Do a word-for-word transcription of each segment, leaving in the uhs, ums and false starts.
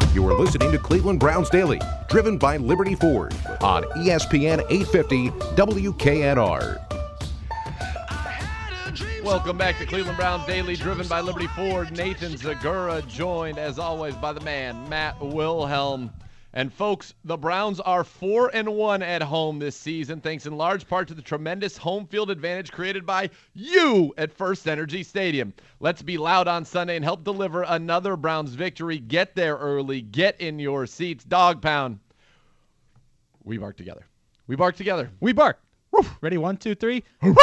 You are listening to Cleveland Browns Daily, driven by Liberty Ford on E S P N eight fifty W K N R. Welcome back to Cleveland Browns Daily, driven by Liberty Ford. Nathan Zegura, joined as always by the man, Matt Wilhelm. And folks, the Browns are four and one at home this season, thanks in large part to the tremendous home field advantage created by you at First Energy Stadium. Let's be loud on Sunday and help deliver another Browns victory. Get there early. Get in your seats. Dog pound. We bark together. We bark together. We bark. Woof. Ready? One, two, three.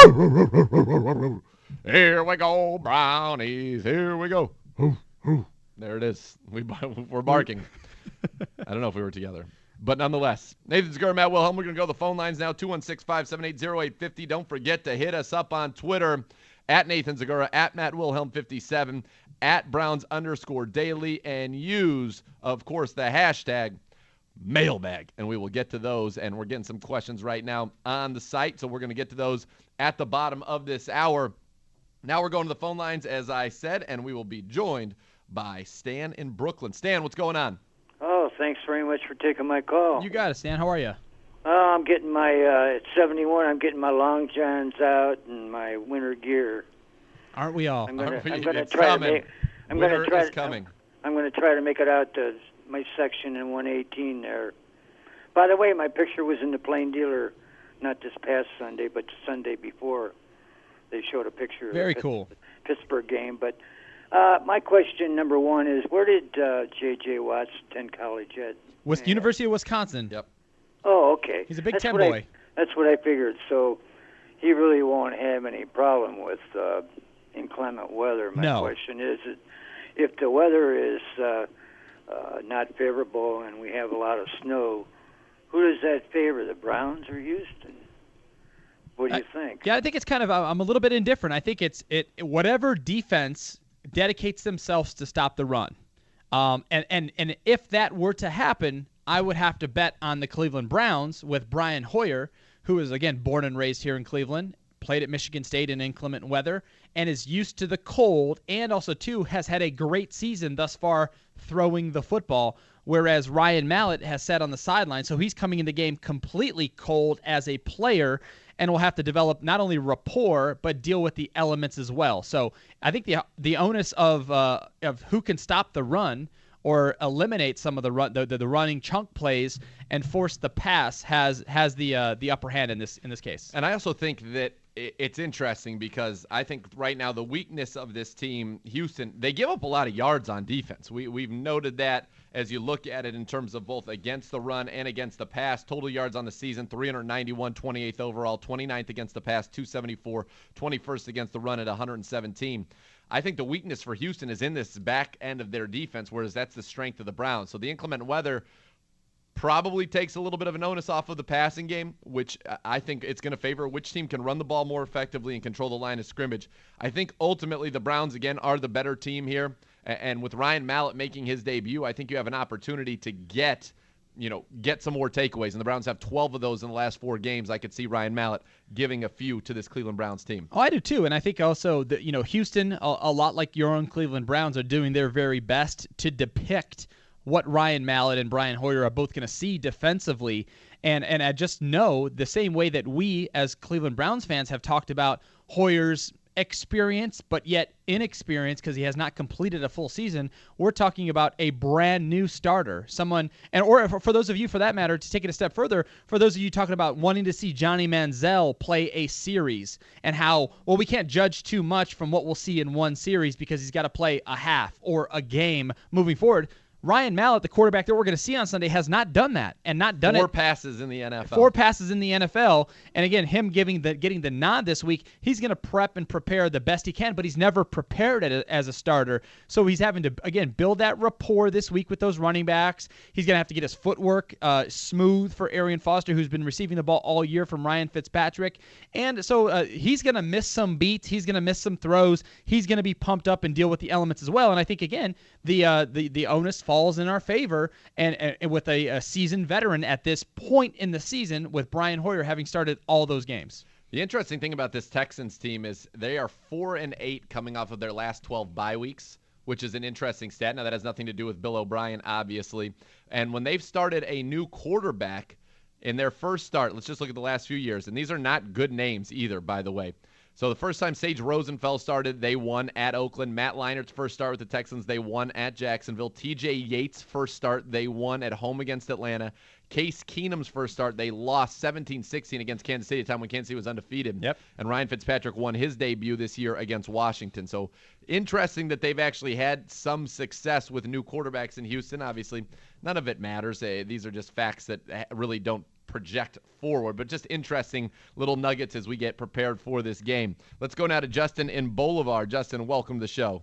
Here we go, Brownies. Here we go. There it is. We, we're barking. I don't know if we were together. But nonetheless, Nathan Zegura, Matt Wilhelm, we're going to go to the phone lines now, two one six, five seven eight, zero eight five zero. Don't forget to hit us up on Twitter, at Nathan Zegura, at Matt Wilhelm fifty-seven, at Browns underscore daily, and use, of course, the hashtag mailbag. And we will get to those, and we're getting some questions right now on the site, so we're going to get to those at the bottom of this hour. Now we're going to the phone lines, as I said, and we will be joined by Stan in Brooklyn. Stan, what's going on? Oh, thanks very much for taking my call. You got it, Stan. How are you? Uh, I'm getting my, uh, at seventy-one, I'm getting my long johns out and my winter gear. Aren't we all? I'm gonna, Aren't we? I'm gonna It's try coming. to make, I'm Winter gonna try is to, coming. I'm, I'm gonna try to make it out to my section in one eighteen there. By the way, my picture was in the Plain Dealer, not this past Sunday, but the Sunday before. They showed a picture Very of the cool. Pittsburgh game, but uh, my question number one is, where did uh, J J. Watts attend college at? Was Yeah. University of Wisconsin. Yep. Oh, okay. He's a Big That's Ten what I- boy. that's what I figured. So he really won't have any problem with uh, inclement weather. My No. question is, if the weather is uh, uh, not favorable and we have a lot of snow, who does that favor, the Browns or Houston? What do you think? Yeah, I think it's kind of. I'm a little bit indifferent. I think it's it. Whatever defense dedicates themselves to stop the run, um, and and and if that were to happen, I would have to bet on the Cleveland Browns with Brian Hoyer, who is again born and raised here in Cleveland, played at Michigan State in inclement weather, and is used to the cold, and also too has had a great season thus far throwing the football. Whereas Ryan Mallett has sat on the sideline, so he's coming in the game completely cold as a player, and will have to develop not only rapport but deal with the elements as well. So I think the the onus of uh, of who can stop the run or eliminate some of the run the, the, the running chunk plays and force the pass has has the uh, the upper hand in this in this case. And I also think that it's interesting because I think right now the weakness of this team, Houston, they give up a lot of yards on defense. We, we've noted that as you look at it in terms of both against the run and against the pass. Total yards on the season, three ninety-one, twenty-eighth overall, twenty-ninth against the pass, two seventy-four, twenty-first against the run at one seventeen. I think the weakness for Houston is in this back end of their defense, whereas that's the strength of the Browns. So the inclement weather probably takes a little bit of an onus off of the passing game, which I think it's going to favor which team can run the ball more effectively and control the line of scrimmage. I think ultimately the Browns, again, are the better team here. And with Ryan Mallett making his debut, I think you have an opportunity to get, you know, get some more takeaways. And the Browns have twelve of those in the last four games. I could see Ryan Mallett giving a few to this Cleveland Browns team. Oh, I do too. And I think also that, you know, Houston, a, a lot like your own Cleveland Browns, are doing their very best to depict what Ryan Mallett and Brian Hoyer are both going to see defensively. And and I just know the same way that we as Cleveland Browns fans have talked about Hoyer's experience, but yet inexperience because he has not completed a full season, we're talking about a brand new starter. Someone, and or for, for those of you, for that matter, to take it a step further, for those of you talking about wanting to see Johnny Manziel play a series and how, well, we can't judge too much from what we'll see in one series because he's got to play a half or a game moving forward. Ryan Mallett, the quarterback that we're going to see on Sunday, has not done that and not done Four it. Four passes in the N F L. Four passes in the N F L. And again, him giving the getting the nod this week, he's going to prep and prepare the best he can, but he's never prepared it as a starter. So he's having to, again, build that rapport this week with those running backs. He's going to have to get his footwork uh, smooth for Arian Foster, who's been receiving the ball all year from Ryan Fitzpatrick. And so uh, he's going to miss some beats. He's going to miss some throws. He's going to be pumped up and deal with the elements as well. And I think, again, the uh, the, the onus falls in our favor. And, and with a, a seasoned veteran at this point in the season, with Brian Hoyer having started all those games. The interesting thing about this Texans team is they are four and eight coming off of their last twelve bye weeks, which is an interesting stat. Now, that has nothing to do with Bill O'Brien, obviously. And when they've started a new quarterback in their first start, let's just look at the last few years, and these are not good names either, by the way. So the first time Sage Rosenfeld started, they won at Oakland. Matt Leinert's first start with the Texans, they won at Jacksonville. T J Yates' first start, they won at home against Atlanta. Case Keenum's first start, they lost seventeen sixteen against Kansas City, a time when Kansas City was undefeated. Yep. And Ryan Fitzpatrick won his debut this year against Washington. So interesting that they've actually had some success with new quarterbacks in Houston. Obviously, none of it matters. Uh, these are just facts that really don't project forward, but just interesting little nuggets as we get prepared for this game. Let's go now to Justin in Bolivar. Justin, welcome to the show.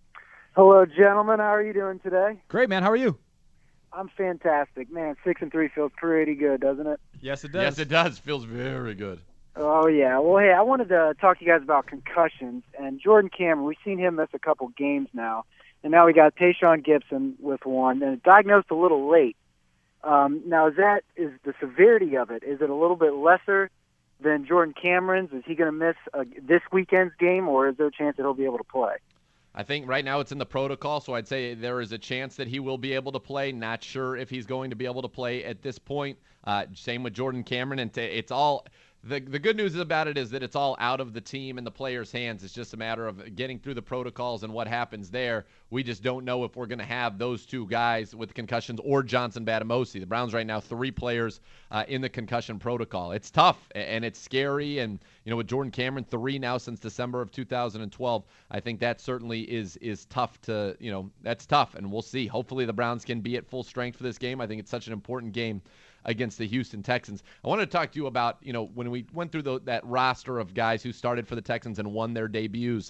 Hello, gentlemen. How are you doing today? Great, man. How are you? I'm fantastic. Man, six and three feels pretty good, doesn't it? Yes, it does. Yes, it does. Feels very good. Oh, yeah. Well, hey, I wanted to talk to you guys about concussions. And Jordan Cameron, we've seen him miss a couple games now. And now we got Tayshaun Gibson with one. And diagnosed a little late. Um, now, is that is the severity of it? Is it a little bit lesser than Jordan Cameron's? Is he going to miss uh, this weekend's game, or is there a chance that he'll be able to play? I think right now it's in the protocol, so I'd say there is a chance that he will be able to play. Not sure if he's going to be able to play at this point. Uh, same with Jordan Cameron, and t- it's all. The, the good news about it is that it's all out of the team and the players' hands. It's just a matter of getting through the protocols and what happens there. We just don't know if we're going to have those two guys with concussions or Johnson Batamosi. The Browns right now, three players uh, in the concussion protocol. It's tough and it's scary. And, you know, with Jordan Cameron, three now since December of two thousand twelve, I think that certainly is is tough to, you know, that's tough. And we'll see. Hopefully the Browns can be at full strength for this game. I think it's such an important game against the Houston Texans. I wanted to talk to you about, you know, when we went through the, that roster of guys who started for the Texans and won their debuts,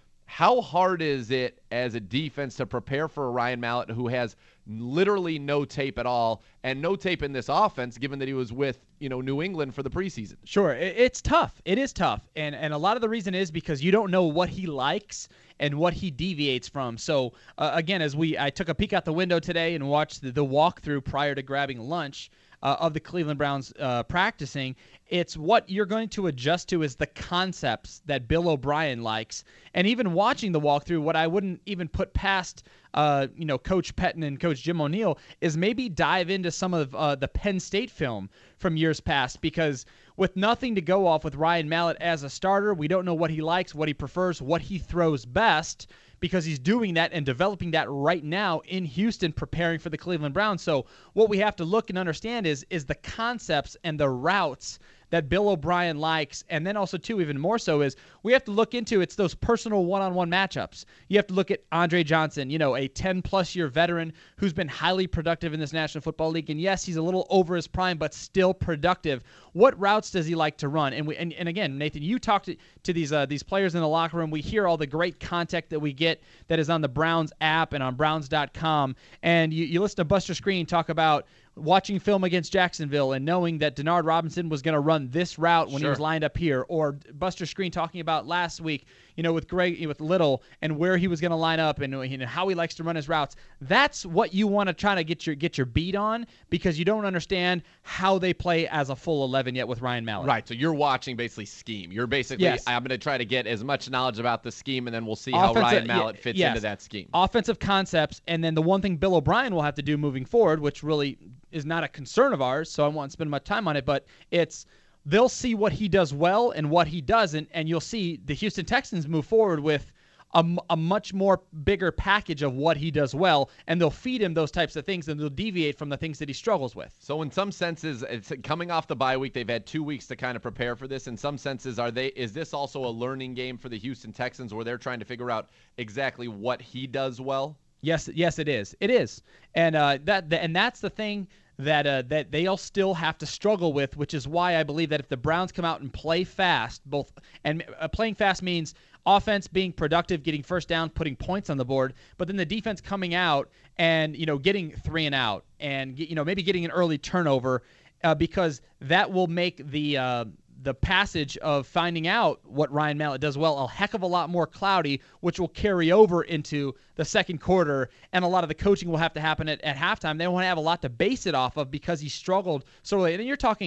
how hard is it as a defense to prepare for a Ryan Mallett who has literally no tape at all and no tape in this offense, given that he was with, you know, New England for the preseason? Sure. It's tough. It is tough. And and a lot of the reason is because you don't know what he likes and what he deviates from. So, uh, again, as we I took a peek out the window today and watched the, the walkthrough prior to grabbing lunch, Uh, of the Cleveland Browns uh, practicing, it's what you're going to adjust to is the concepts that Bill O'Brien likes. And even watching the walkthrough, what I wouldn't even put past uh, you know, Coach Pettine and Coach Jim O'Neill is maybe dive into some of uh, the Penn State film from years past, because with nothing to go off with Ryan Mallett as a starter, we don't know what he likes, what he prefers, what he throws best, because he's doing that and developing that right now in Houston, preparing for the Cleveland Browns. So what we have to look and understand is is the concepts and the routes that Bill O'Brien likes, and then also, too, even more so, is we have to look into it's those personal one-on-one matchups. You have to look at Andre Johnson, you know, a ten-plus year veteran who's been highly productive in this National Football League, and yes, he's a little over his prime, but still productive. What routes does he like to run? And we, and, and again, Nathan, you talk to, to these uh, these players in the locker room. We hear all the great content that we get that is on the Browns app and on Browns dot com, and you, you listen to Buster Skrine talk about watching film against Jacksonville and knowing that Denard Robinson was going to run this route when Sure. he was lined up here, or Buster Skrine talking about last week, you know, with Greg, with Little, and where he was going to line up and, you know, how he likes to run his routes. That's what you want to try to get your get your beat on, because you don't understand how they play as a full eleven yet with Ryan Mallett. Right, so you're watching basically scheme. You're basically, Yes. I'm going to try to get as much knowledge about the scheme, and then we'll see Offensive- how Ryan Mallett yeah, fits yes. into that scheme. Offensive concepts, and then the one thing Bill O'Brien will have to do moving forward, which really is not a concern of ours, so I won't spend much time on it, but it's they'll see what he does well and what he doesn't, and you'll see the Houston Texans move forward with a, a much more bigger package of what he does well, and they'll feed him those types of things, and they'll deviate from the things that he struggles with. So in some senses, it's coming off the bye week, they've had two weeks to kind of prepare for this. In some senses, are they? Is this also a learning game for the Houston Texans where they're trying to figure out exactly what he does well? Yes, yes, it is. It is, and uh, that the, and that's the thing that uh, that they'll still have to struggle with, which is why I believe that if the Browns come out and play fast, both and uh, playing fast means offense being productive, getting first down, putting points on the board, but then the defense coming out and, you know, getting three and out, and, you know, maybe getting an early turnover, uh, because that will make the uh, the passage of finding out what Ryan Mallett does well a heck of a lot more cloudy, which will carry over into the second quarter, and a lot of the coaching will have to happen at, at halftime. They won't have a lot to base it off of because he struggled so late. And you're talking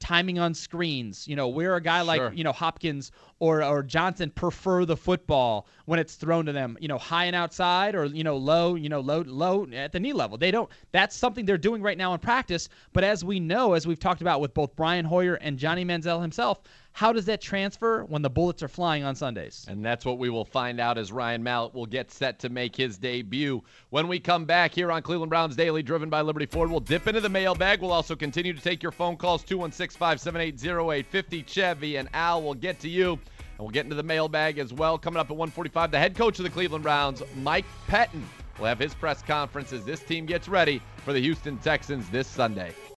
timing on screens, you know, where a guy Sure. like, you know, Hopkins or or Johnson prefer the football when it's thrown to them, you know, high and outside or, you know, low, you know, low, low at the knee level. They don't, that's something they're doing right now in practice. But as we know, as we've talked about with both Brian Hoyer and Johnny Manziel himself, how does that transfer when the bullets are flying on Sundays? And that's what we will find out as Ryan Mallett will get set to make his debut. When we come back here on Cleveland Browns Daily, driven by Liberty Ford, we'll dip into the mailbag. We'll also continue to take your phone calls, two one six, five seven eight, zero eight five zero. Chevy and Al will get to you. And we'll get into the mailbag as well. Coming up at one forty-five, the head coach of the Cleveland Browns, Mike Pettine, will have his press conference as this team gets ready for the Houston Texans this Sunday.